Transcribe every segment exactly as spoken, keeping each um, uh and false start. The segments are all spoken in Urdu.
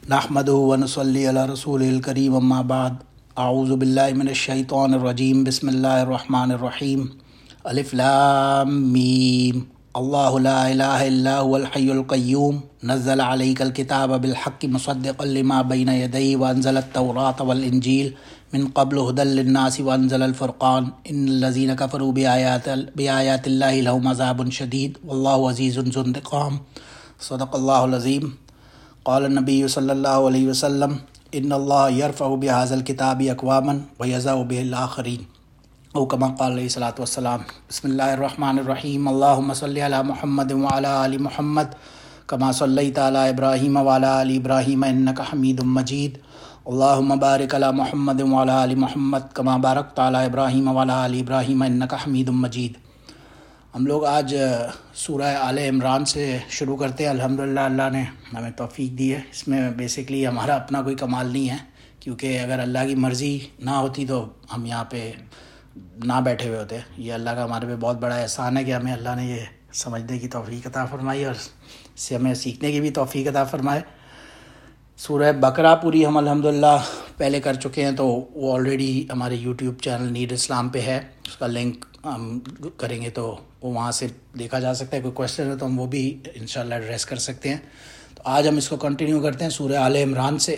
نحمدہ ونصلی علی رسول الکریم اما بعد اعوذ باللہ من الشیطان الرجیم بسم اللہ الرحمن الرحیم الف لام میم اللہ لا الہ الا هو الحی القیوم نزل علیک الکتاب بالحق مصدقا لما بین یدیہ وانزل التوراۃ والانجیل من قبل هدى للناس وانزل الفرقان ان الذین کفروا بآیات بآیات اللہ لهم عذاب شدید واللہ عزیز ذو انتقام صدق اللہ العظیم۔ قال النبی صلی اللہ علیہ وسلم ان اللہ یرفع بهذا الکتاب اقواما ویضع به الآخرین او کما قال علیہ الصلوۃ والسلام۔ بسم اللہ الرحمن الرحیم۔ اللہم صلی علی محمد وعلی آل محمد کما صلیت علی ابراہیم وعلی آل ابراہیم انک حمید مجید۔ اللہم بارک علی محمد وعلی آل محمد کما بارکت علی ابراہیم وعلی آل ابراہیم انک حمید مجید۔ ہم لوگ آج سورہ آل عمران سے شروع کرتے ہیں۔ الحمدللہ اللہ نے ہمیں توفیق دی ہے۔ اس میں بیسکلی ہمارا اپنا کوئی کمال نہیں ہے، کیونکہ اگر اللہ کی مرضی نہ ہوتی تو ہم یہاں پہ نہ بیٹھے ہوئے ہوتے۔ یہ اللہ کا ہمارے پہ بہت بڑا احسان ہے کہ ہمیں اللہ نے یہ سمجھنے کی توفیق عطا فرمائی اور اس سے ہمیں سیکھنے کی بھی توفیق عطا فرمائے۔ سورہ بقرہ پوری ہم الحمدللہ پہلے کر چکے ہیں، تو وہ آلریڈی ہمارے یوٹیوب چینل نیڈ اسلام پہ ہے، اس کا لنک ہم کریں گے تو وہ وہاں سے دیکھا جا سکتا ہے۔ کوئی کویشچن ہے تو ہم وہ بھی انشاءاللہ ایڈریس کر سکتے ہیں۔ تو آج ہم اس کو کنٹینیو کرتے ہیں سورہ آل عمران سے۔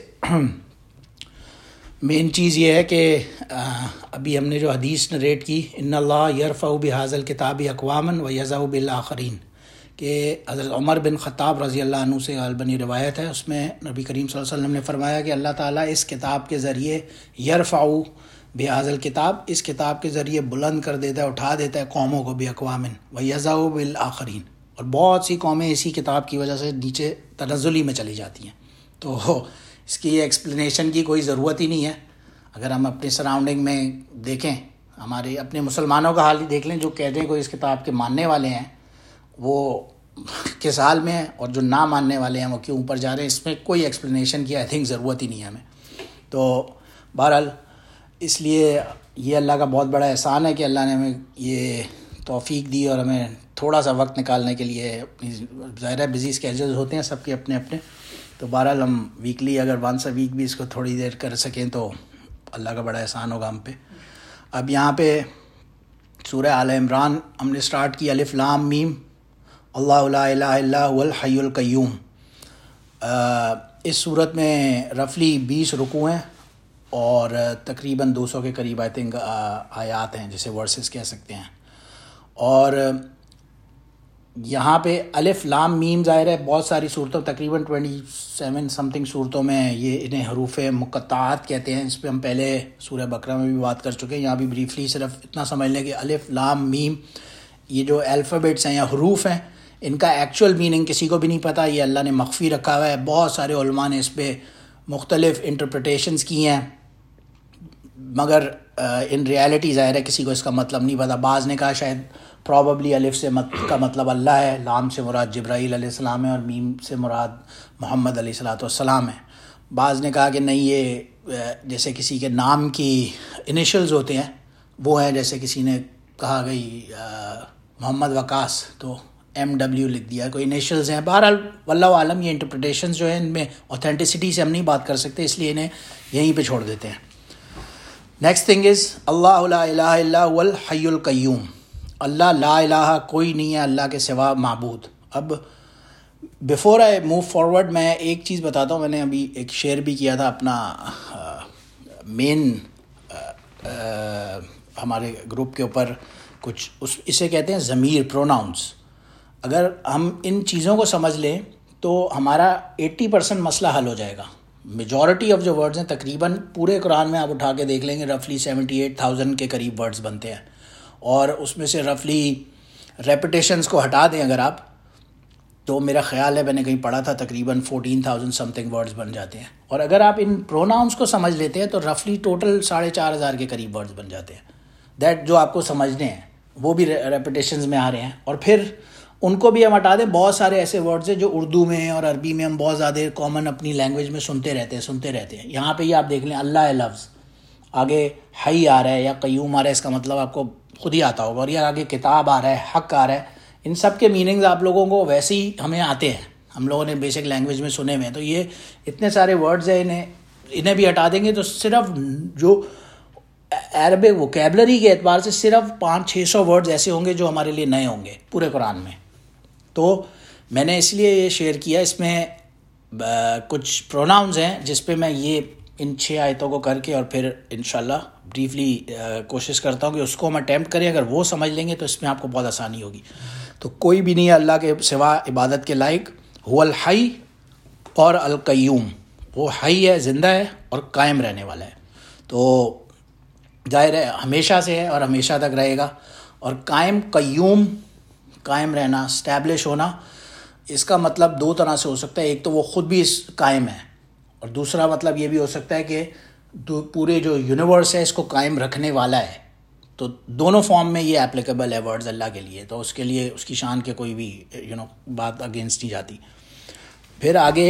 مین چیز یہ ہے کہ ابھی ہم نے جو حدیث نریٹ کی ان اللہ یرفع بهذا الکتاب اقواما ویضع بالآخرین، کہ حضرت عمر بن خطاب رضی اللہ عنہ سے غالباً روایت ہے، اس میں نبی کریم صلی اللہ علیہ وسلم نے فرمایا کہ اللہ تعالیٰ اس کتاب کے ذریعے یرفع بهذا الکتاب، اس کتاب کے ذریعے بلند کر دیتا ہے، اٹھا دیتا ہے قوموں کو باقوام ویضع بالآخرین، اور بہت سی قومیں اسی کتاب کی وجہ سے نیچے تنزلی میں چلی جاتی ہیں۔ تو اس کی ایکسپلینیشن کی کوئی ضرورت ہی نہیں ہے۔ اگر ہم اپنے سراؤنڈنگ میں دیکھیں، ہمارے اپنے مسلمانوں کا حال ہی دیکھ لیں، جو کہتے ہیں کوئی اس کتاب کے ماننے والے ہیں وہ کس حال میں ہیں، اور جو نہ ماننے والے ہیں وہ کیوں اوپر جا رہے ہیں، اس میں کوئی ایکسپلینیشن کی آئی تھنک ضرورت ہی نہیں ہے ہمیں۔ تو بہرحال اس لیے یہ اللہ کا بہت بڑا احسان ہے کہ اللہ نے ہمیں یہ توفیق دی اور ہمیں تھوڑا سا وقت نکالنے کے لیے، اپنی ظاہر ہے بزی اسکیجولز ہوتے ہیں سب کے اپنے اپنے، تو بہرحال ہم ویکلی اگر ونس اے ویک بھی اس کو تھوڑی دیر کر سکیں تو اللہ کا بڑا احسان ہوگا ہم پہ۔ اب یہاں پہ سورہ آل عمران ہم نے سٹارٹ کی الف لام میم اللہ لا الہ الا هو الحی القیوم۔ اس صورت میں رفلی بیس رکوع ہیں اور تقریباً دو سو کے قریب آئی تھنک آیات ہیں، جسے ورسز کہہ سکتے ہیں۔ اور یہاں پہ الف لام میم ظاہر ہے بہت ساری صورتوں، تقریباً ٹوئنٹی سیون سم تھنگ صورتوں میں یہ انہیں حروف مقطعات کہتے ہیں۔ اس پہ ہم پہلے سورہ بقرہ میں بھی بات کر چکے ہیں، یہاں بھی بریفلی صرف اتنا سمجھ لیں کہ الف لام میم یہ جو الفابیٹس ہیں یا حروف ہیں، ان کا ایکچوئل میننگ کسی کو بھی نہیں پتہ، یہ اللہ نے مخفی رکھا ہوا ہے۔ بہت سارے علماء نے اس پہ مختلف انٹرپریٹیشنز کی ہیں، مگر ان ریالٹی ظاہر ہے کسی کو اس کا مطلب نہیں پتہ۔ بعض نے کہا شاید پراببلی الف سے مت کا مطلب اللہ ہے، لام سے مراد جبرائیل علیہ السلام ہے، اور میم سے مراد محمد علیہ الصلوۃ والسلام ہے۔ بعض نے کہا کہ نہیں، یہ جیسے کسی کے نام کی انیشلز ہوتے ہیں وہ ہیں، جیسے کسی نے کہا گئی محمد وقاص تو ایم ڈبلیو لکھ دیا، کوئی انیشلز ہیں۔ بہرحال واللہ عالم، یہ انٹرپریٹیشنز جو ہیں ان میں اوتھینٹسٹی سے ہم نہیں بات کر سکتے، اس لیے انہیں یہیں پہ چھوڑ دیتے ہیں۔ نیکسٹ تھنگ از اللہ لا الہ الا هو الحی القیوم، اللہ لا الہ کوئی نہیں ہے اللہ کے سوا معبود۔ اب بیفور آئی موو فارورڈ میں ایک چیز بتاتا ہوں، میں نے ابھی ایک شیئر بھی کیا تھا اپنا مین ہمارے گروپ کے اوپر، کچھ اس اسے کہتے ہیں ضمیر، پروناؤنس۔ اگر ہم ان چیزوں کو سمجھ لیں تو ہمارا ایٹی پرسینٹ مسئلہ حل ہو جائے گا۔ میجورٹی آف جو ورڈز ہیں، تقریباً پورے قرآن میں آپ اٹھا کے دیکھ لیں گے رفلی سیونٹی ایٹ تھاؤزینڈ کے قریب ورڈز بنتے ہیں، اور اس میں سے رفلی ریپیٹیشنز کو ہٹا دیں اگر آپ، تو میرا خیال ہے میں نے کہیں پڑھا تھا تقریباً fourteen thousand something words بن جاتے ہیں۔ اور اگر آپ ان پروناؤنس کو سمجھ لیتے ہیں تو رفلی ٹوٹل ساڑھے چار ہزار کے قریب ورڈز بن جاتے ہیں، دیٹ جو آپ کو سمجھنے ہیں وہ بھی ریپیٹیشنز میں آ رہے ہیں۔ اور پھر ان کو بھی ہم ہٹا دیں، بہت سارے ایسے ورڈز ہیں جو اردو میں اور عربی میں ہم بہت زیادہ کامن اپنی لینگویج میں سنتے رہتے ہیں سنتے رہتے ہیں یہاں پہ ہی آپ دیکھ لیں اللہ ہے لفظ، آگے حی آ رہا ہے یا قیوم آ رہا ہے، اس کا مطلب آپ کو خود ہی آتا ہوگا، اور یہ آگے کتاب آ رہا ہے، حق آ رہا ہے، ان سب کے میننگز آپ لوگوں کو ویسے ہی ہمیں آتے ہیں، ہم لوگوں نے بیسک لینگویج میں سنے ہوئے ہیں. تو یہ اتنے سارے ورڈز ہیں, انہیں انہیں بھی ہٹا دیں گے تو صرف جو عربک ووکیبلری کے اعتبار سے صرف پانچ چھ سو ورڈز ایسے ہوں گے جو ہمارے لیے نئے ہوں گے پورے قرآن میں. تو میں نے اس لیے یہ شیئر کیا. اس میں کچھ پروناؤنز ہیں جس پہ میں یہ ان چھ آیتوں کو کر کے اور پھر انشاءاللہ بریفلی کوشش کرتا ہوں کہ اس کو ہم اٹیمپٹ کریں. اگر وہ سمجھ لیں گے تو اس میں آپ کو بہت آسانی ہوگی. تو کوئی بھی نہیں ہے اللہ کے سوا عبادت کے لائق. هو الحی اور القیوم, وہ حی ہے, زندہ ہے اور قائم رہنے والا ہے. تو ظاہر ہے ہمیشہ سے ہے اور ہمیشہ تک رہے گا. اور قائم, قیوم, قائم رہنا, اسٹیبلش ہونا, اس کا مطلب دو طرح سے ہو سکتا ہے. ایک تو وہ خود بھی اس قائم ہے, اور دوسرا مطلب یہ بھی ہو سکتا ہے کہ پورے جو یونیورس ہے اس کو قائم رکھنے والا ہے. تو دونوں فارم میں یہ اپلیکیبل ہے ورڈز اللہ کے لیے. تو اس کے لیے اس کی شان کے کوئی بھی یو نو بات اگینسٹ نہیں جاتی. پھر آگے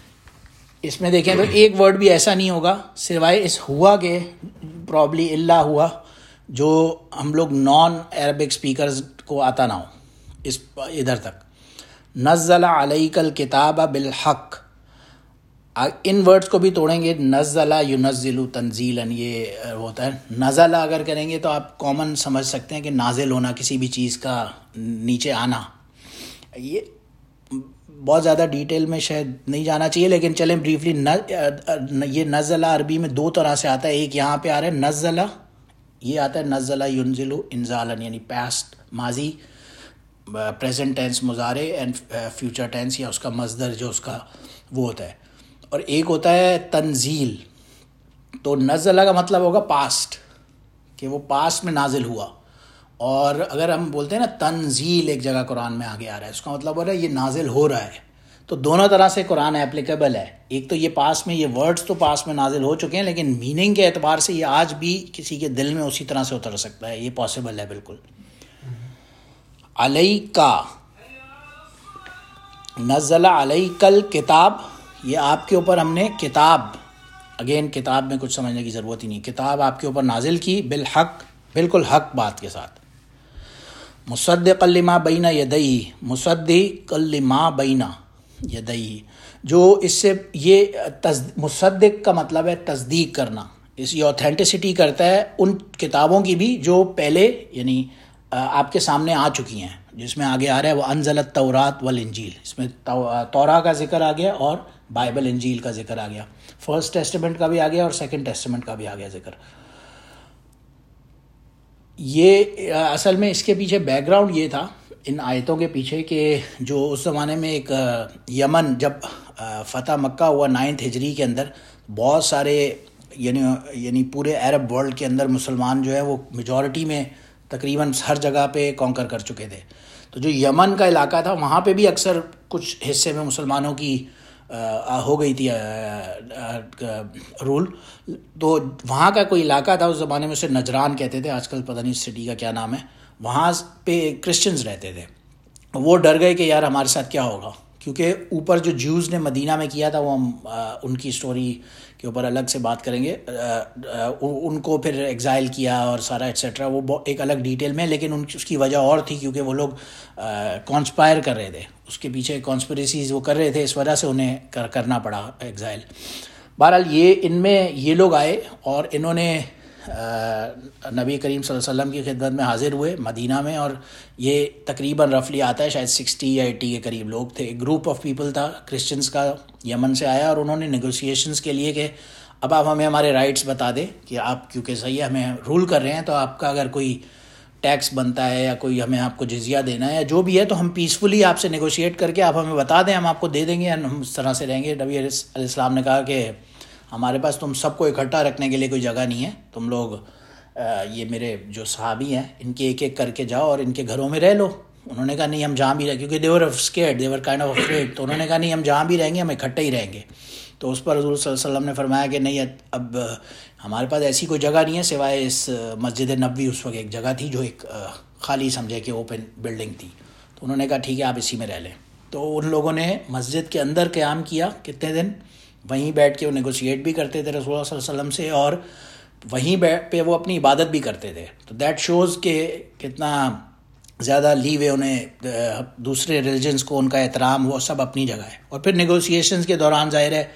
اس میں دیکھیں تو ایک ورڈ بھی ایسا نہیں ہوگا سوائے اس ہوا کے, پرابلی اللہ ہوا, جو ہم لوگ نان عربک سپیکرز کو آتا نہ ہو اس ادھر تک. نزل علیک الکتاب بالحق, ان ورڈز کو بھی توڑیں گے. نزل ینزل تنزیلا, یہ ہوتا ہے. نزل اگر کریں گے تو آپ کامن سمجھ سکتے ہیں کہ نازل ہونا, کسی بھی چیز کا نیچے آنا. یہ بہت زیادہ ڈیٹیل میں شاید نہیں جانا چاہیے, لیکن چلیں بریفلی. یہ نزل عربی میں دو طرح سے آتا ہے. ایک یہاں پہ آ رہا ہے نزل, یہ آتا ہے نزل ینزل انزالا, یعنی پاسٹ, ماضی, پریزنٹ ٹینس مضارع, اینڈ فیوچر ٹینس, یا اس کا مصدر جو اس کا وہ ہوتا ہے. اور ایک ہوتا ہے تنزیل. تو نزلہ کا مطلب ہوگا پاسٹ, کہ وہ پاسٹ میں نازل ہوا. اور اگر ہم بولتے ہیں نا تنزیل ایک جگہ قرآن میں آگے آ رہا ہے, اس کا مطلب ہو رہا ہے یہ نازل ہو رہا ہے. تو دونوں طرح سے قرآن اپلیکیبل ہے. ایک تو یہ پاس میں, یہ ورڈز تو پاس میں نازل ہو چکے ہیں, لیکن میننگ کے اعتبار سے یہ آج بھی کسی کے دل میں اسی طرح سے اتر سکتا ہے. یہ پاسبل ہے بالکل. علیکا, نزل علیک الکتاب, یہ آپ کے اوپر ہم نے کتاب, اگین کتاب میں کچھ سمجھنے کی ضرورت ہی نہیں, کتاب آپ کے اوپر نازل کی, بالحق, بالکل حق بات کے ساتھ. مصدقا لما بین یدیہ, مصدق لما بین یدیہ, جو اس سے یہ مصدق کا مطلب ہے تصدیق کرنا. اس یہ اوتھینٹسٹی کرتا ہے ان کتابوں کی بھی جو پہلے یعنی آپ کے سامنے آ چکی ہیں, جس میں آگے آ رہا ہے وہ انزل التوراۃ والانجیل. اس میں توراہ کا ذکر آ گیا اور بائبل انجیل کا ذکر آ گیا. فرسٹ ٹیسٹمنٹ کا بھی آ گیا اور سیکنڈ ٹیسٹمنٹ کا بھی آ گیا ذکر. یہ اصل میں اس کے پیچھے بیک گراؤنڈ یہ تھا ان آیتوں کے پیچھے کہ جو اس زمانے میں ایک یمن جب فتح مکہ ہوا نائنتھ ہجری کے اندر, بہت سارے یعنی یعنی پورے عرب ورلڈ کے اندر مسلمان جو ہے وہ میجورٹی میں تقریباً ہر جگہ پہ کانکر کر چکے تھے. تو جو یمن کا علاقہ تھا وہاں پہ بھی اکثر کچھ حصے میں مسلمانوں کی ہو گئی تھی رول. تو وہاں کا کوئی علاقہ تھا اس زمانے میں, اسے نجران کہتے تھے, آج کل پتہ نہیں اس سٹی کا کیا نام ہے. وہاں پہ کرسچنز رہتے تھے. وہ ڈر گئے کہ یار ہمارے ساتھ کیا ہوگا, کیونکہ اوپر جو جیوز نے مدینہ میں کیا تھا وہ ہم ان کی سٹوری کے اوپر الگ سے بات کریں گے. ان کو پھر ایگزائل کیا اور سارا ایٹسیٹرا, وہ ایک الگ ڈیٹیل میں, لیکن ان کی اس کی وجہ اور تھی کیونکہ وہ لوگ کانسپائر کر رہے تھے, اس کے پیچھے کانسپریسیز وہ کر رہے تھے, اس وجہ سے انہیں کرنا پڑا ایگزائل. بہرحال یہ ان میں یہ لوگ آئے اور انہوں نے نبی کریم صلی اللہ علیہ وسلم کی خدمت میں حاضر ہوئے مدینہ میں, اور یہ تقریباً رفلی آتا ہے شاید سکسٹی یا ایٹی کے قریب لوگ تھے. ایک گروپ آف پیپل تھا کرسچنس کا, یمن سے آیا, اور انہوں نے نیگوسیشنز کے لیے کہ اب آپ ہمیں ہمارے رائٹس بتا دیں کہ آپ کیونکہ صحیح ہے ہمیں رول کر رہے ہیں, تو آپ کا اگر کوئی ٹیکس بنتا ہے یا کوئی ہمیں آپ کو جزیہ دینا ہے یا جو بھی ہے, تو ہم پیسفلی آپ سے نیگوشیٹ کر کے آپ ہمیں بتا دیں, ہم آپ کو دے دیں گے, ہم اس طرح سے رہیں گے. نبی علیہ السلام نے کہا کہ ہمارے پاس تم سب کو اکٹھا رکھنے کے لیے کوئی جگہ نہیں ہے, تم لوگ یہ میرے جو صحابی ہیں ان کے ایک ایک کر کے جاؤ اور ان کے گھروں میں رہ لو. انہوں نے کہا نہیں ہم جہاں بھی رہیں, کیونکہ they were scared, they were kind of afraid, تو انہوں نے کہا نہیں ہم جہاں بھی رہیں گے ہم اکٹھے ہی رہیں گے. تو اس پر حضور صلی اللہ علیہ وسلم نے فرمایا کہ نہیں اب ہمارے پاس ایسی کوئی جگہ نہیں ہے سوائے اس مسجد نبوی. اس وقت ایک جگہ تھی جو ایک خالی سمجھے کہ اوپن بلڈنگ تھی, تو انہوں نے کہا ٹھیک ہے آپ اسی میں رہ لیں. تو ان لوگوں نے مسجد کے اندر قیام کیا کتنے دن, وہیں بیٹھ کے وہ نیگوشیٹ بھی کرتے تھے رسول اللہ صلی اللہ علیہ وسلم سے, اور وہیں پہ وہ اپنی عبادت بھی کرتے تھے. تو دیٹ شوز کہ کتنا زیادہ لیوے انہیں دوسرے ریلیجنس کو ان کا احترام وہ سب اپنی جگہ ہے. اور پھر نیگوسیشنز کے دوران ظاہر ہے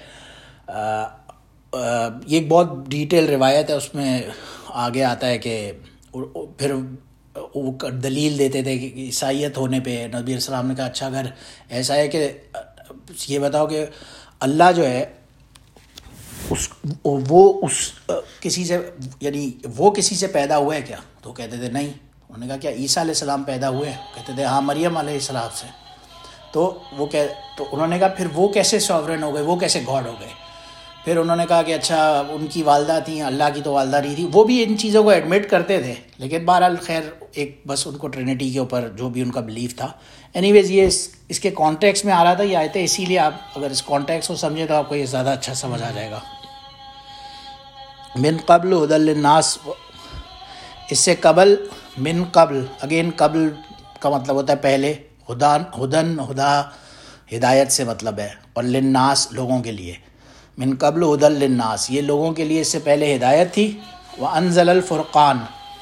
یہ ایک بہت ڈیٹیل روایت ہے, اس میں آگے آتا ہے کہ پھر وہ دلیل دیتے تھے کہ عیسائیت ہونے پہ نبی علیہ السلام نے کہا اچھا اگر ایسا ہے کہ یہ بتاؤ کہ اللہ جو ہے اس وہ اس کسی سے یعنی وہ کسی سے پیدا ہوا ہے کیا؟ تو کہتے تھے نہیں. انہوں نے کہا کیا عیسیٰ علیہ السلام پیدا ہوئے ہیں؟ کہتے تھے ہاں مریم علیہ السلام سے. تو وہ کہ تو انہوں نے کہا پھر وہ کیسے ساورن ہو گئے, وہ کیسے گاڈ ہو گئے؟ پھر انہوں نے کہا کہ اچھا ان کی والدہ تھیں, اللہ کی تو والدہ نہیں تھی. وہ بھی ان چیزوں کو ایڈمٹ کرتے تھے, لیکن بہرحال خیر ایک بس ان کو ٹرینٹی کے اوپر جو بھی ان کا بلیف تھا. اینی ویز یہ اس اس کے کانٹیکس میں آ رہا تھا یہ آیتیں, اسی لیے آپ اگر اس کانٹیکس کو سمجھیں تو آپ کو یہ زیادہ اچھا سمجھ آ جائے گا. من قبل ہدی للناس, اس سے قبل, من قبل اگین قبل کا مطلب ہوتا ہے پہلے, ہدان ہدن ہدا ہدایت سے مطلب ہے, اور للناس لوگوں کے لیے. من قبل ہدی للناس یہ لوگوں کے لیے اس سے پہلے ہدایت تھی. وانزل الفرقان,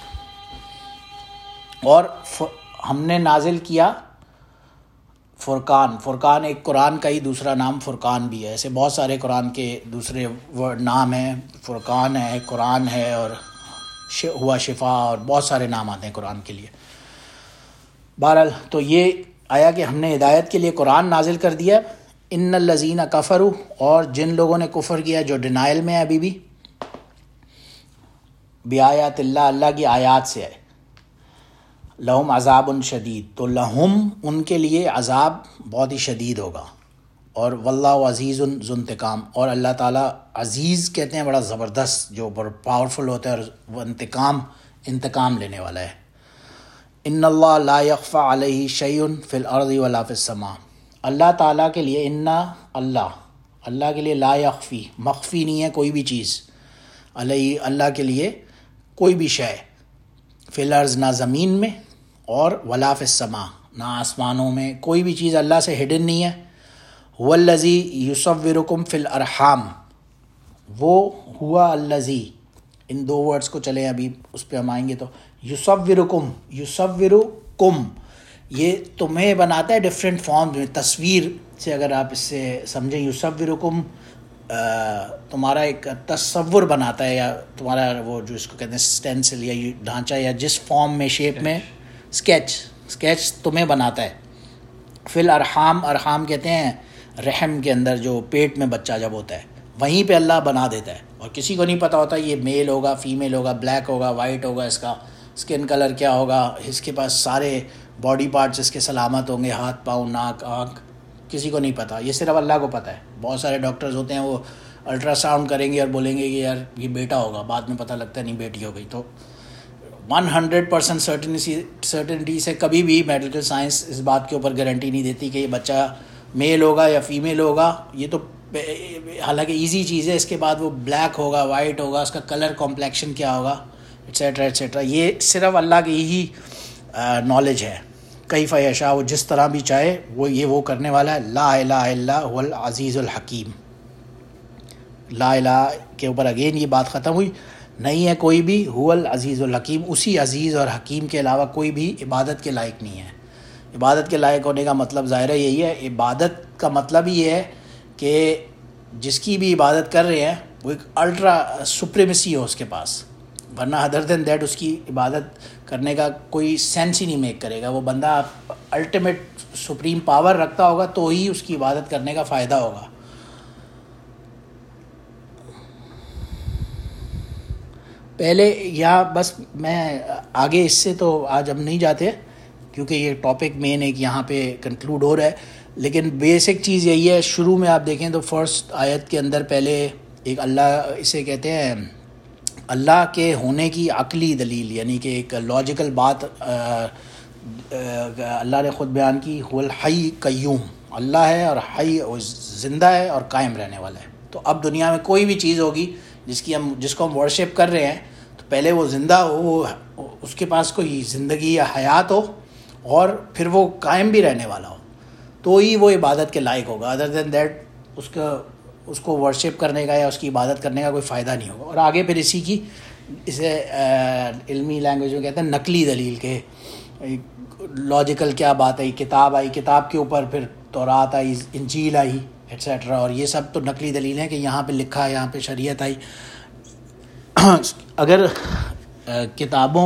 اور ہم نے نازل کیا فرقان. فرقان ایک قرآن کا ہی دوسرا نام فرقان بھی ہے. ایسے بہت سارے قرآن کے دوسرے ورڈ نام ہیں, فرقان ہے, قرآن ہے, اور ہوا شفا, اور بہت سارے نام آتے ہیں قرآن کے لیے. بہرحال تو یہ آیا کہ ہم نے ہدایت کے لیے قرآن نازل کر دیا. ان الذین کفروا, اور جن لوگوں نے کفر کیا جو ڈینائل میں ہے ابھی بھی, بیایات اللہ, اللہ کی آیات سے ہے, لہم عذاب شدید, تو لہم ان کے لیے عذاب بہت ہی شدید ہوگا. اور واللہ عزیز ذو انتقام, اور اللہ تعالیٰ عزیز کہتے ہیں بڑا زبردست, جو بڑا پاورفل ہوتا ہے, اور وہ انتقام انتقام لینے والا ہے. ان اللہ لا یخفی علیہ شیء فی الارض ولا فی السماء, اللہ تعالیٰ کے لیے, ان اللہ اللہ کے لیے لا یخفی مخفی نہیں ہے کوئی بھی چیز, علیہ اللہ کے لیے کوئی بھی شے, فی الارض نہ زمین میں, اور ولا فی السماء نہ آسمانوں میں, کوئی بھی چیز اللہ سے ہڈن نہیں ہے. هو الذی یصورکم فی الارحام, وہ ہوا الذی, ان دو ورڈز کو چلیں ابھی اس پہ ہم آئیں گے. تو یصورکم, یصورکم یہ تمہیں بناتا ہے ڈفرینٹ فارم میں, تصویر سے اگر آپ اس سے سمجھیں, یصورکم تمہارا ایک تصور بناتا ہے, یا تمہارا وہ جو اس کو کہتے ہیں سٹینسل یا ڈھانچہ, یا جس فارم میں شیپ میں اسکیچ اسکیچ تمہیں بناتا ہے. فی الارحام, ارحام کہتے ہیں رحم کے اندر جو پیٹ میں بچہ جب ہوتا ہے, وہیں پہ اللہ بنا دیتا ہے, اور کسی کو نہیں پتہ ہوتا یہ میل ہوگا فیمیل ہوگا, بلیک ہوگا وائٹ ہوگا, اس کا اسکن کلر کیا ہوگا, اس کے پاس سارے باڈی پارٹس اس کے سلامت ہوں گے, ہاتھ پاؤں ناک آنکھ, کسی کو نہیں پتہ, یہ صرف اللہ کو پتہ ہے. بہت سارے ڈاکٹرز ہوتے ہیں وہ الٹرا ساؤنڈ کریں گے اور بولیں گے کہ یار یہ بیٹا ہوگا, بعد میں پتہ لگتا ہے نہیں بیٹی ہو گئی. تو one hundred percent certainty certainty سے کبھی بھی میڈیکل سائنس اس بات کے اوپر گارنٹی نہیں دیتی کہ یہ بچہ میل ہوگا یا فیمیل ہوگا. یہ تو حالانکہ ایزی چیز ہے, اس کے بعد وہ بلیک ہوگا وائٹ ہوگا, اس کا کلر کمپلیکشن کیا ہوگا, ایٹسیٹرا ایٹسیٹرا, یہ صرف اللہ کی ہی نالج ہے. کیف یشاء, وہ جس طرح بھی چاہے وہ یہ وہ کرنے والا ہے. لا الہ الا هو العزیز الحکیم, لا الہ کے اوپر اگین یہ بات ختم ہوئی, نہیں ہے کوئی بھی, هو العزیز الحکیم, اسی عزیز اور حکیم کے علاوہ کوئی بھی عبادت کے لائق نہیں ہے. عبادت کے لائق ہونے کا مطلب ظاہر ہے یہی ہے, عبادت کا مطلب ہی یہ ہے کہ جس کی بھی عبادت کر رہے ہیں وہ ایک الٹرا سپریمیسی ہو اس کے پاس, ورنہ ادر دین دیٹ اس کی عبادت کرنے کا کوئی سینس ہی نہیں میک کرے گا. وہ بندہ الٹیمیٹ سپریم پاور رکھتا ہوگا تو ہی اس کی عبادت کرنے کا فائدہ ہوگا. پہلے یا بس میں آگے اس سے تو آج ہم نہیں جاتے کیونکہ یہ ٹاپک مین ایک یہاں پہ کنکلوڈ ہو رہا ہے, لیکن بیسک چیز یہی ہے. شروع میں آپ دیکھیں تو فرسٹ آیت کے اندر پہلے ایک اللہ اسے کہتے ہیں اللہ کے ہونے کی عقلی دلیل, یعنی کہ ایک لاجیکل بات اللہ نے خود بیان کی. هو الحی قیوم, اللہ ہے اور حی زندہ ہے اور قائم رہنے والا ہے. تو اب دنیا میں کوئی بھی چیز ہوگی جس کی ہم جس کو ہم ورشپ کر رہے ہیں, تو پہلے وہ زندہ ہو, وہ اس کے پاس کوئی زندگی یا حیات ہو, اور پھر وہ قائم بھی رہنے والا ہو, تو ہی وہ عبادت کے لائق ہوگا. ادر دین دیٹ اس کا اس کو ورشپ کرنے کا یا اس کی عبادت کرنے کا کوئی فائدہ نہیں ہوگا. اور آگے پھر اسی کی اسے علمی لینگویج میں کہتے ہیں نقلی دلیل کے لاجیکل کیا بات آئی، کتاب آئی، کتاب کے اوپر پھر تورات آئی، انجیل آئی ایٹسیٹرا، اور یہ سب تو نقلی دلیل ہیں کہ یہاں پہ لکھا ہے، یہاں پہ شریعت آئی. اگر کتابوں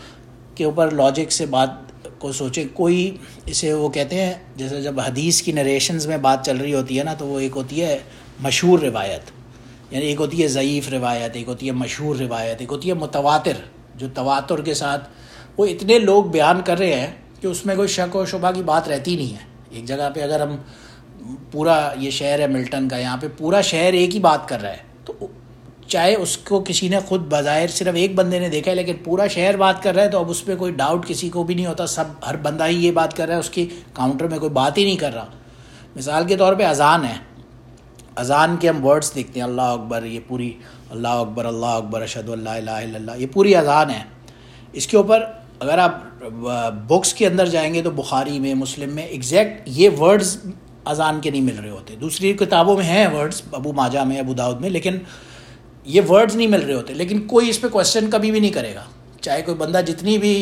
کے اوپر لاجک سے بات کو سوچیں، کوئی اسے وہ کہتے ہیں جیسے جب حدیث کی نریشنز میں بات چل رہی ہوتی ہے نا، تو وہ ایک ہوتی ہے مشہور روایت، یعنی ایک ہوتی ہے ضعیف روایت، ایک ہوتی ہے مشہور روایت، ایک ہوتی ہے متواتر، جو تواتر کے ساتھ وہ اتنے لوگ بیان کر رہے ہیں کہ اس میں کوئی شک و شبہ کی بات رہتی نہیں ہے. ایک جگہ پہ اگر ہم پورا، یہ شہر ہے ملٹن کا، یہاں پہ پورا شہر ایک ہی بات کر رہا ہے، تو چاہے اس کو کسی نے خود بظاہر صرف ایک بندے نے دیکھا ہے، لیکن پورا شہر بات کر رہا ہے، تو اب اس پہ کوئی ڈاؤٹ کسی کو بھی نہیں ہوتا، سب ہر بندہ ہی یہ بات کر رہا ہے، اس کی کاؤنٹر میں کوئی بات ہی نہیں کر رہا. مثال کے طور پہ اذان ہے، اذان کے ہم ورڈز دیکھتے ہیں، اللہ اکبر، یہ پوری اللہ اکبر اللہ اکبر اشہد ان لا الہ الا اللہ، یہ پوری اذان ہے. اس کے اوپر اگر آپ بکس کے اندر جائیں گے تو بخاری میں، مسلم میں ایگزیکٹ یہ ورڈز اذان کے نہیں مل رہے ہوتے. دوسری کتابوں میں ہیں ورڈز، ابو ماجہ میں، ابو داؤد میں، لیکن یہ ورڈز نہیں مل رہے ہوتے. لیکن کوئی اس پہ کوشچن کبھی بھی نہیں کرے گا، چاہے کوئی بندہ جتنی بھی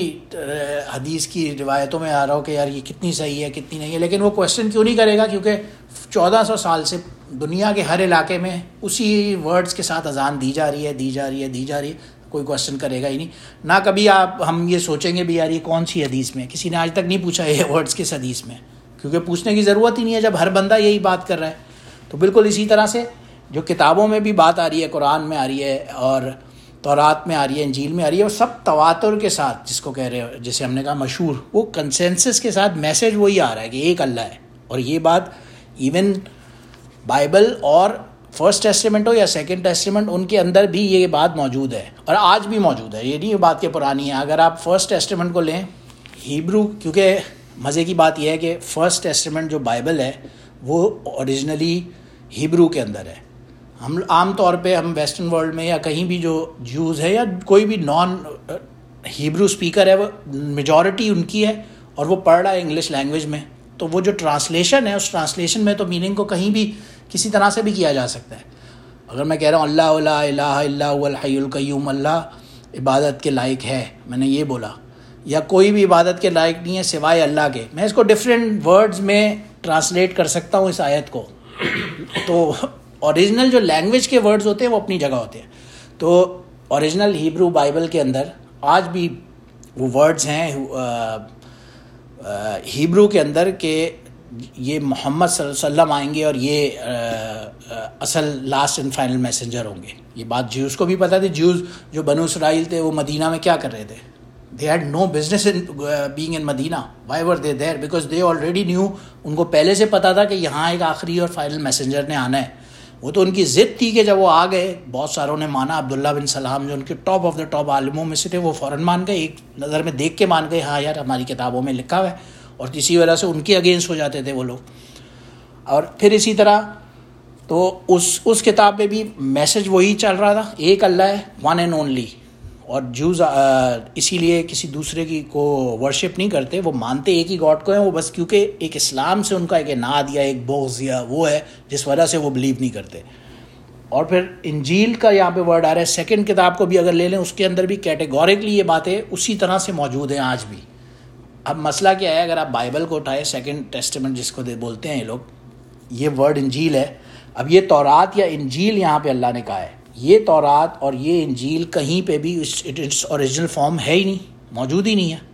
حدیث کی روایتوں میں آ رہا ہو کہ یار یہ کتنی صحیح ہے کتنی نہیں ہے، لیکن وہ کوشچن کیوں نہیں کرے گا؟ کیونکہ چودہ سو سال سے دنیا کے ہر علاقے میں اسی ورڈز کے ساتھ اذان دی جا رہی ہے دی جا رہی ہے دی جا رہی ہے کوئی کوشچن کرے گا ہی نہیں. نہ کبھی آپ ہم یہ سوچیں گے بھی یار یہ کون سی حدیث میں، کسی نے آج تک نہیں پوچھا یہ ورڈز کس حدیث میں، کیونکہ پوچھنے کی ضرورت ہی نہیں ہے جب ہر بندہ یہی بات کر رہا ہے. تو بالکل اسی طرح سے جو کتابوں میں بھی بات آ رہی ہے، قرآن میں آ رہی ہے اور تورات میں آ رہی ہے، انجیل میں آ رہی ہے، وہ سب تواتر کے ساتھ، جس کو کہہ رہے ہیں، جیسے ہم نے کہا مشہور، وہ کنسنسس کے ساتھ میسج وہی آ رہا ہے کہ ایک اللہ ہے. اور یہ بات ایون بائبل اور فرسٹ ٹیسٹیمنٹ ہو یا سیکنڈ ٹیسٹیمنٹ، ان کے اندر بھی یہ بات موجود ہے اور آج بھی موجود ہے. یہ نہیں بات کہ پرانی ہے. اگر آپ فرسٹ ٹیسٹیمنٹ کو لیں، ہیبرو، کیونکہ مزے کی بات یہ ہے کہ فرسٹ ٹیسٹیمنٹ جو بائبل ہے وہ اوریجنلی ہیبرو کے اندر ہے. ہم عام طور پہ ہم ویسٹرن ورلڈ میں یا کہیں بھی جو جوز ہے یا کوئی بھی نان ہیبرو اسپیکر ہے، وہ میجورٹی ان کی ہے اور وہ پڑھ رہا ہے انگلش لینگویج میں، تو وہ جو ٹرانسلیشن ہے، اس ٹرانسلیشن میں تو میننگ کو کہیں بھی کسی طرح سے بھی کیا جا سکتا ہے. اگر میں کہہ رہا ہوں اللہ لا الہ الا هو الحی القیوم، اللہ عبادت کے لائق ہے، میں نے یہ بولا، یا کوئی بھی عبادت کے لائق نہیں ہے سوائے اللہ کے، میں اس کو ڈفرینٹ ورڈز میں ٹرانسلیٹ کر سکتا ہوں اس آیت کو. تو اوریجنل جو لینگویج کے ورڈز ہوتے ہیں وہ اپنی جگہ ہوتے ہیں. تو اوریجنل ہیبرو بائبل کے اندر آج بھی وہ ورڈز ہیں ہیبرو کے اندر کہ یہ محمد صلی اللہ علیہ وسلم آئیں گے اور یہ اصل لاسٹ اینڈ فائنل میسنجر ہوں گے. یہ بات جیوز کو بھی پتہ تھی. جیوز جو بنو اسرائیل تھے وہ مدینہ میں کیا کر رہے تھے؟ they had no business in uh, being in Medina. Why were they there? Because they already knew, ان کو پہلے سے پتا تھا کہ یہاں ایک آخری اور فائنل میسنجر نے آنا ہے. وہ تو ان کی ضد تھی کہ جب وہ آ گئے بہت ساروں نے مانا. عبداللہ بن سلام جو ان کے ٹاپ آف دا ٹاپ عالموں میں سے تھے، وہ فوراً مان گئے، ایک نظر میں دیکھ کے مان گئے، ہاں یار ہماری کتابوں میں لکھا ہوا ہے، اور اسی وجہ سے ان کے اگینسٹ ہو جاتے تھے وہ لوگ. اور پھر اسی طرح تو اس اس کتاب میں بھی میسج وہی چل رہا تھا، ایک اللہ ہے، ون اینڈ اونلی. اور جوز اسی لیے کسی دوسرے کی کو ورشپ نہیں کرتے، وہ مانتے ایک ہی گاڈ کو ہیں. وہ بس کیونکہ ایک اسلام سے ان کا ایک اناد یا ایک بغض یا وہ ہے جس وجہ سے وہ بلیو نہیں کرتے. اور پھر انجیل کا یہاں پہ ورڈ آ رہا ہے، سیکنڈ کتاب کو بھی اگر لے لیں اس کے اندر بھی کیٹیگوریکلی یہ باتیں اسی طرح سے موجود ہیں آج بھی. اب مسئلہ کیا ہے، اگر آپ بائبل کو اٹھائے، سیکنڈ ٹیسٹمنٹ جس کو بولتے ہیں یہ لوگ، یہ ورڈ انجیل ہے. اب یہ تورات یا انجیل یہاں پہ اللہ نے کہا ہے، یہ تورات اور یہ انجیل کہیں پہ بھی اٹس اوریجنل فارم ہے ہی نہیں، موجود ہی نہیں ہے.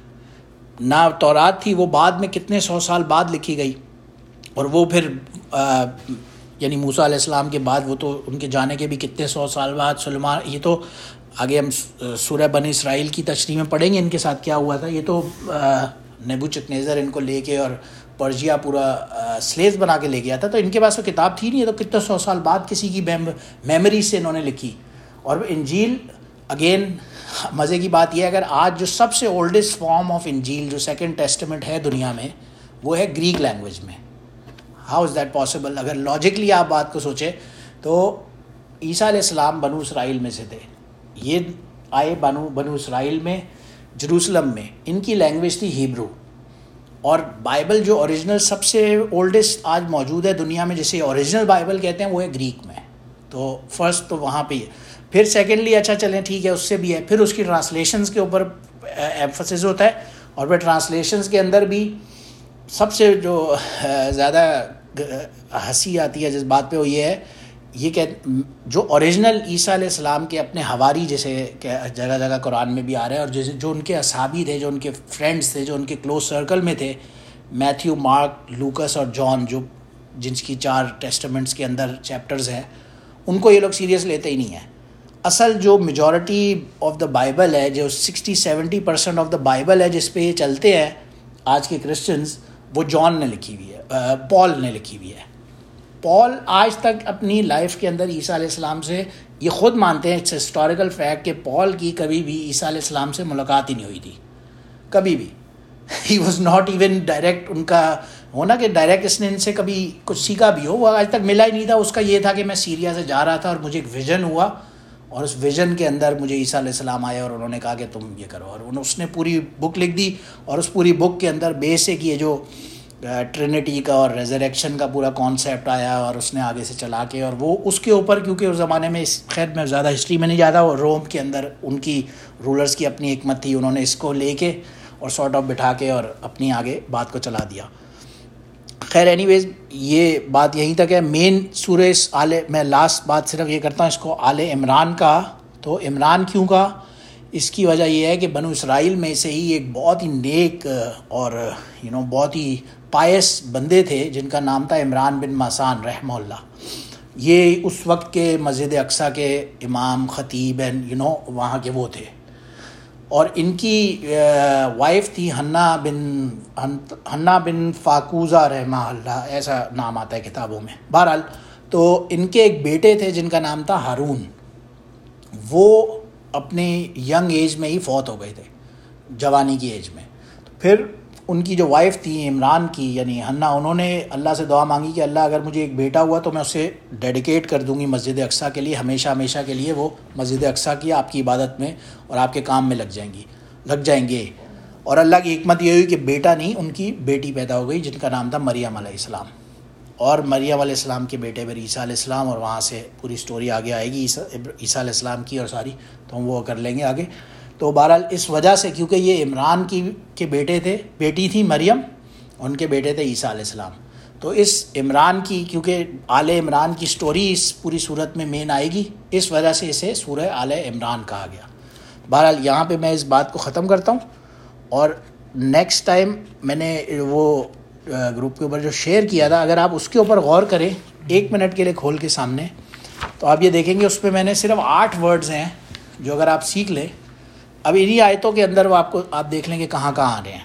نہ تورات تھی، وہ بعد میں کتنے سو سال بعد لکھی گئی، اور وہ پھر آ, یعنی موسیٰ علیہ السلام کے بعد، وہ تو ان کے جانے کے بھی کتنے سو سال بعد سلیمان. یہ تو آگے ہم سورہ بنی اسرائیل کی تشریح میں پڑھیں گے ان کے ساتھ کیا ہوا تھا. یہ تو نیبوچدنیزر ان کو لے کے اور پرجیا پورا سلیوز بنا کے لے گیا تھا، تو ان کے پاس تو کتاب تھی نہیں، تو کتنے سو سال بعد کسی کی میموری سے انہوں نے لکھی. اور انجیل اگین مزے کی بات یہ ہے، اگر آج جو سب سے اولڈسٹ فارم آف انجیل جو سیکنڈ ٹیسٹمنٹ ہے دنیا میں، وہ ہے گریک لینگویج میں. How is that possible? اگر لاجکلی آپ بات کو سوچیں تو عیسیٰ علیہ السلام بنو اسرائیل میں سے تھے، یہ آئے بنو بنو اسرائیل میں، جروسلم میں، ان کی لینگویج تھی ہیبرو. اور بائبل جو اوریجنل سب سے اولڈسٹ آج موجود ہے دنیا میں، جسے اوریجنل بائبل کہتے ہیں، وہ ہے گریک میں. تو فرسٹ تو وہاں پہ ہی ہے. پھر سیکنڈلی اچھا چلیں ٹھیک ہے اس سے بھی ہے، پھر اس کی ٹرانسلیشنز کے اوپر ایمفسس ہوتا ہے، اور پھر ٹرانسلیشنز کے اندر بھی سب سے جو زیادہ ہنسی آتی ہے جس بات پہ وہ یہ ہے یہ کہ جو اوریجنل عیسیٰ علیہ السلام کے اپنے حواری جیسے کہ جگہ جگہ قرآن میں بھی آ رہا ہے، اور جیسے جو ان کے اصحابی تھے، جو ان کے فرینڈس تھے، جو ان کے کلوز سرکل میں تھے، میتھیو، مارک، لوکس اور جان، جو جن کی چار ٹیسٹمنٹس کے اندر چیپٹرز ہیں، ان کو یہ لوگ سیریس لیتے ہی نہیں ہیں. اصل جو میجورٹی آف دا بائبل ہے، جو sixty seventy percent of the Bible ہے جس پہ یہ چلتے ہیں آج کے کرسچنز، وہ جان نے لکھی ہوئی ہے، پال نے لکھی ہوئی ہے. پال آج تک اپنی لائف کے اندر عیسیٰ علیہ السلام سے یہ خود مانتے ہیں، اٹس ہسٹوریکل فیکٹ، کہ پال کی کبھی بھی عیسیٰ علیہ السلام سے ملاقات ہی نہیں ہوئی تھی، کبھی بھی. He was not even direct, ان کا ہونا کہ ڈائریکٹ اس نے ان سے کبھی کچھ سیکھا بھی ہو، وہ آج تک ملا ہی نہیں تھا. اس کا یہ تھا کہ میں سیریا سے جا رہا تھا اور مجھے ایک ویژن ہوا، اور اس ویژن کے اندر مجھے عیسیٰ علیہ السلام آئے اور انہوں نے کہا کہ تم یہ کرو، اور اس نے پوری بک لکھ دی. اور اس پوری بک کے اندر بیسک یہ جو ٹرینٹی کا اور ریزریکشن کا پورا کانسیپٹ آیا، اور اس نے آگے سے چلا کے، اور وہ اس کے اوپر، کیونکہ اس زمانے میں اس خیر میں زیادہ ہسٹری میں نہیں جاتا، اور روم کے اندر ان کی رولرز کی اپنی حکمت تھی، انہوں نے اس کو لے کے اور سارٹ آف بٹھا کے اور اپنی آگے بات کو چلا دیا. خیر اینی ویز یہ بات یہیں تک ہے. مین سورہ آل، میں لاسٹ بات صرف یہ کرتا ہوں اس کو آل عمران کا. تو عمران کیوں کا؟ اس کی وجہ یہ ہے کہ بنو اسرائیل میں سے ہی ایک بہت ہی نیک اور یو نو بہت ہی پائس بندے تھے جن کا نام تھا عمران بن ماسان رحمہ اللہ. یہ اس وقت کے مسجد اقصیٰ کے امام، خطیب یو نو وہاں کے وہ تھے، اور ان کی وائف تھی حنا بن حنا بن فاکوزہ رحمہ اللہ، ایسا نام آتا ہے کتابوں میں. بہرحال تو ان کے ایک بیٹے تھے جن کا نام تھا ہارون. وہ اپنے ینگ ایج میں ہی فوت ہو گئے تھے، جوانی کی ایج میں. پھر ان کی جو وائف تھی عمران کی یعنی حنا، انہوں نے اللہ سے دعا مانگی کہ اللہ اگر مجھے ایک بیٹا ہوا تو میں اسے ڈیڈیکیٹ کر دوں گی مسجد اقصیٰ کے لیے، ہمیشہ ہمیشہ کے لیے وہ مسجد اقصیٰ کی آپ کی عبادت میں اور آپ کے کام میں لگ جائیں گی لگ جائیں گے. اور اللہ کی حکمت یہ ہوئی کہ بیٹا نہیں، ان کی بیٹی پیدا ہو گئی جن کا نام تھا مریم علیہ السلام. اور مریم علیہ السلام کے بیٹے پھر عیسیٰ علیہ السلام، اور وہاں سے پوری سٹوری آگے آئے گی عیسیٰ عیسیٰ علیہ السلام کی، اور ساری تو ہم وہ کر لیں گے آگے. تو بہرحال اس وجہ سے، کیونکہ یہ عمران کی کے بیٹے تھے، بیٹی تھی مریم، ان کے بیٹے تھے عیسیٰ علیہ السلام. تو اس عمران کی، کیونکہ آل عمران کی سٹوری اس پوری صورت میں مین آئے گی، اس وجہ سے اسے سورہ آل عمران کہا گیا. بہرحال یہاں پہ میں اس بات کو ختم کرتا ہوں، اور نیکسٹ ٹائم میں نے وہ گروپ کے اوپر جو شیئر کیا تھا، اگر آپ اس کے اوپر غور کریں ایک منٹ کے لیے کھول کے سامنے، تو آپ یہ دیکھیں گے اس پہ میں نے صرف آٹھ ورڈز ہیں جو اگر آپ سیکھ لیں، اب انہی آیتوں کے اندر وہ آپ کو آپ دیکھ لیں گے کہاں کہاں آ رہے ہیں.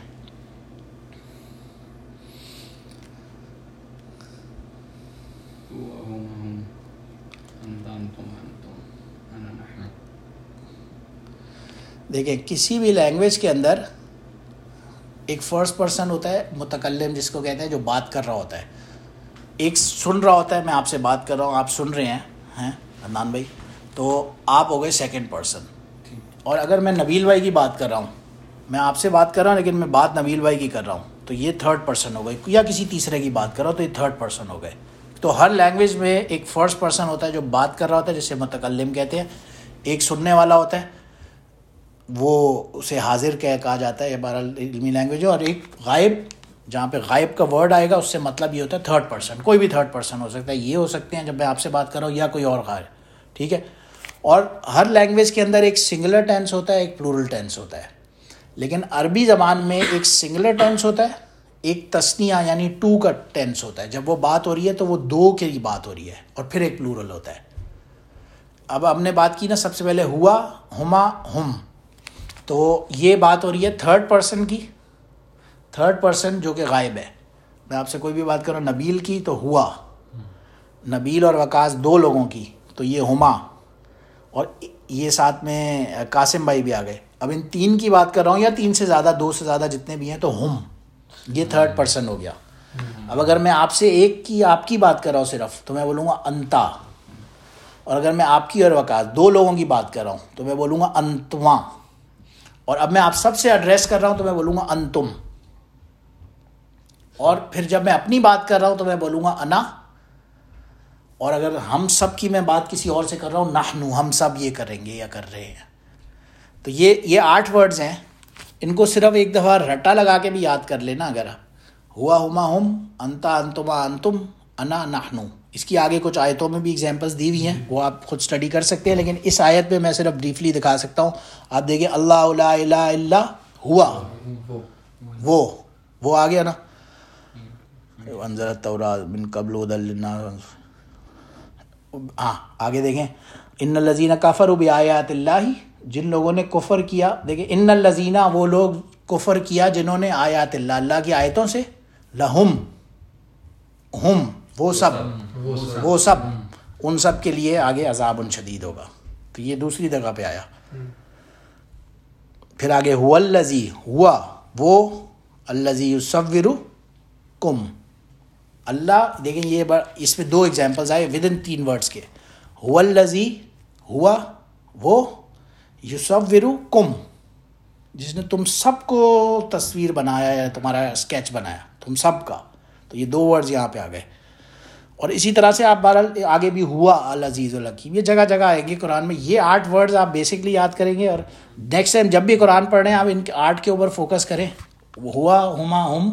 دیکھیں کسی بھی لینگویج کے اندر ایک فرسٹ پرسن ہوتا ہے متکلم جس کو کہتے ہیں، جو بات کر رہا ہوتا ہے. ایک سن رہا ہوتا ہے، میں آپ سے بات کر رہا ہوں، آپ سن رہے ہیں ہیں عدنان بھائی، تو آپ ہو گئے سیکنڈ پرسن. اور اگر میں نبیل بھائی کی بات کر رہا ہوں، میں آپ سے بات کر رہا ہوں لیکن میں بات نبیل بھائی کی کر رہا ہوں، تو یہ تھرڈ پرسن ہو گئی. یا کسی تیسرے کی بات کر رہا ہوں تو یہ تھرڈ پرسن ہو گئے. تو ہر لینگویج میں ایک فرسٹ پرسن ہوتا ہے جو بات کر رہا ہوتا ہے، جسے متکلم کہتے ہیں. ایک سننے والا ہوتا ہے، وہ اسے حاضر کہا جاتا ہے، بہرحال علمی لینگویج ہے. اور ایک غائب، جہاں پہ غائب کا ورڈ آئے گا اس سے مطلب یہ ہوتا ہے تھرڈ پرسن. کوئی بھی تھرڈ پرسن ہو سکتا ہے، یہ ہو سکتے ہیں جب میں آپ سے بات کر رہا ہوں، یا کوئی اور غائب. ٹھیک ہے. اور ہر لینگویج کے اندر ایک سنگولر ٹینس ہوتا ہے، ایک پلورل ٹینس ہوتا ہے. لیکن عربی زبان میں ایک سنگولر ٹینس ہوتا ہے، ایک تثنیہ یعنی ٹو کا ٹینس ہوتا ہے. جب وہ بات ہو رہی ہے تو وہ دو کی بات ہو رہی ہے، اور پھر ایک پلورل ہوتا ہے. اب ہم نے بات کی نا سب سے پہلے ہوا، ہما، ہم، تو یہ بات ہو رہی ہے تھرڈ پرسن کی، تھرڈ پرسن جو کہ غائب ہے. میں آپ سے کوئی بھی بات کروں نبیل کی تو ہوا، نبیل اور وقاص دو لوگوں کی تو یہ ہما، اور یہ ساتھ میں قاسم بھائی بھی آ گئے. اب ان تین کی بات کر رہا ہوں، یا تین سے زیادہ، دو سے زیادہ جتنے بھی ہیں تو ہم، یہ تھرڈ پرسن ہو گیا. اب اگر میں آپ سے ایک کی آپ کی بات کر رہا ہوں صرف، تو میں بولوں گا انتا. اور اگر میں آپ کی اور وقاص دو لوگوں کی بات کر رہا ہوں تو میں بولوں گا انتواں. اور اب میں آپ سب سے ایڈریس کر رہا ہوں تو میں بولوں گا انتم. اور پھر جب میں اپنی بات کر رہا ہوں تو میں بولوں گا انا. اور اگر ہم سب کی میں بات کسی اور سے کر رہا ہوں، نحنو، ہم سب یہ کریں گے یا کر رہے ہیں. تو یہ یہ آٹھ ورڈز ہیں ان کو صرف ایک دفعہ رٹا لگا کے بھی یاد کر لینا اگر ہوا ہما ہم انتا انتما انتم انا نحنو. اس کی آگے کچھ آیتوں میں بھی اگزامپلس دی ہوئی ہیں، وہ آپ خود اسٹڈی کر سکتے ہیں، لیکن اس آیت میں میں صرف بریفلی دکھا سکتا ہوں. آپ دیکھیں اللہ لا الہ الا ہوا، وہ وہ آ گیا نا، انزل التوراۃ من قبل ھدی للناس. ہاں آگے دیکھیں ان الذین کفروا بآیات اللہ، جن لوگوں نے کفر کیا، دیکھیں ان الذین، وہ لوگ کفر کیا جنہوں نے آیات اللہ، اللہ کی آیتوں سے، لہم، ہم، وہ سب، وہ سب، ان سب کے لیے آگے عذاب شدید ہوگا. تو یہ دوسری جگہ پہ آیا. پھر آگے هو الذی، ہوا وہ، الذی یصورکم، اللہ. دیکھیں یہ اس میں دو ایگزامپلز آئے ود ان تین ورڈز کے. هو الذی، ہوا وہ، یصورکم، جس نے تم سب کو تصویر بنایا ہے، تمہارا اسکیچ بنایا تم سب کا. تو یہ دو ورڈز یہاں پہ آ گئے. اور اسی طرح سے آپ بہرحال آگے بھی ہوا العزیز الحکیم، یہ جگہ جگہ آئیں گے قرآن میں. یہ آٹھ ورڈز آپ بیسکلی یاد کریں گے، اور نیکسٹ ٹائم جب بھی قرآن پڑھ رہے ہیں آپ ان کے آٹھ کے اوپر فوکس کریں. ہوا، ہما، ہم،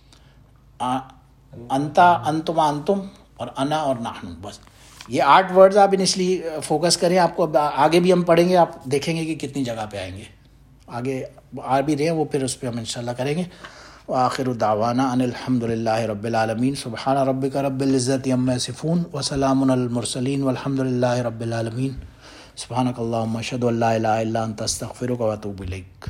انتا، انتما، انتم، اور انا اور نحن. بس یہ آٹھ ورڈز آپ انیشلی فوکس کریں. آپ کو آگے بھی ہم پڑھیں گے، آپ دیکھیں گے کہ کتنی جگہ پہ آئیں گے. آگے آ بھی رہے ہیں وہ، پھر اس پہ ہم انشاءاللہ کریں گے. وآخر دعوانا ان الحمد للہ رب العالمین. سبحان ربک رب العزت عما یصفون وسلام علی المرسلین والحمد للہ رب العالمین. سبحانک اللہم اشہد ان لا الہ الا انت استغفرک واتوب الیک.